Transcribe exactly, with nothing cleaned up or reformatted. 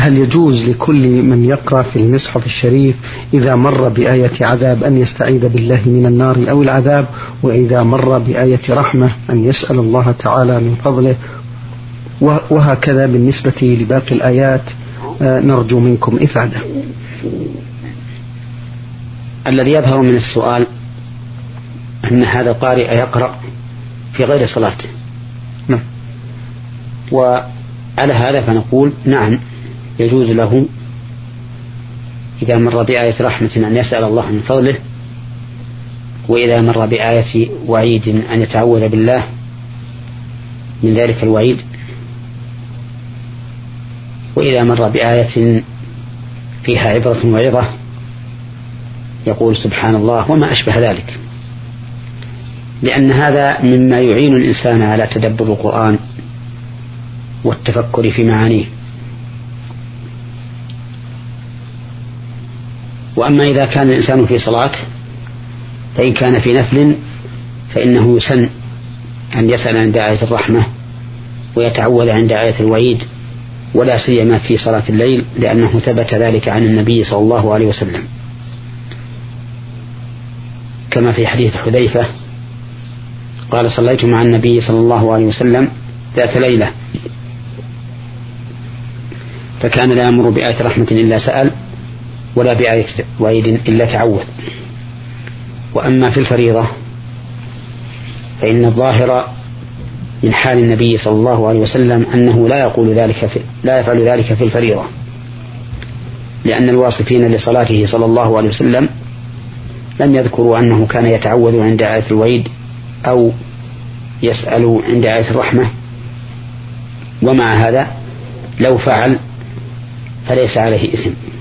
هل يجوز لكل من يقرأ في المصحف الشريف إذا مر بآية عذاب أن يستعيذ بالله من النار أو العذاب، وإذا مر بآية رحمة أن يسأل الله تعالى من فضله، وهكذا بالنسبة لباقي الآيات؟ نرجو منكم إفادة. الذي يظهر من السؤال أن هذا القارئ يقرأ في غير صلاته، نعم. وعلى هذا فنقول نعم يجوز له إذا مر بآية رحمة أن يسأل الله من فضله، وإذا مر بآية وعيد أن يتعوذ بالله من ذلك الوعيد، وإذا مر بآية فيها عبرة وعظة يقول سبحان الله وما أشبه ذلك، لأن هذا مما يعين الإنسان على تدبر القرآن والتفكر في معانيه. وأما إذا كان الإنسان في صلاة فإن كان في نفل فإنه يسن أن يسأل عند آية الرحمة ويتعوذ عند آية الوعيد، ولا سيما في صلاة الليل، لأنه ثبت ذلك عن النبي صلى الله عليه وسلم، كما في حديث حذيفة قال صليت مع النبي صلى الله عليه وسلم ذات ليلة فكان لا يأمر بآية رحمة إلا سأل، ولا بآية وعيد إلا تعوذ. وأما في الفريضة فإن الظاهر من حال النبي صلى الله عليه وسلم أنه لا يقول ذلك في لا يفعل ذلك في الفريضة، لأن الواصفين لصلاته صلى الله عليه وسلم لم يذكروا أنه كان يتعوذ عند آية الوعيد أو يسأل عند آية الرحمة. ومع هذا لو فعل فليس عليه إثم.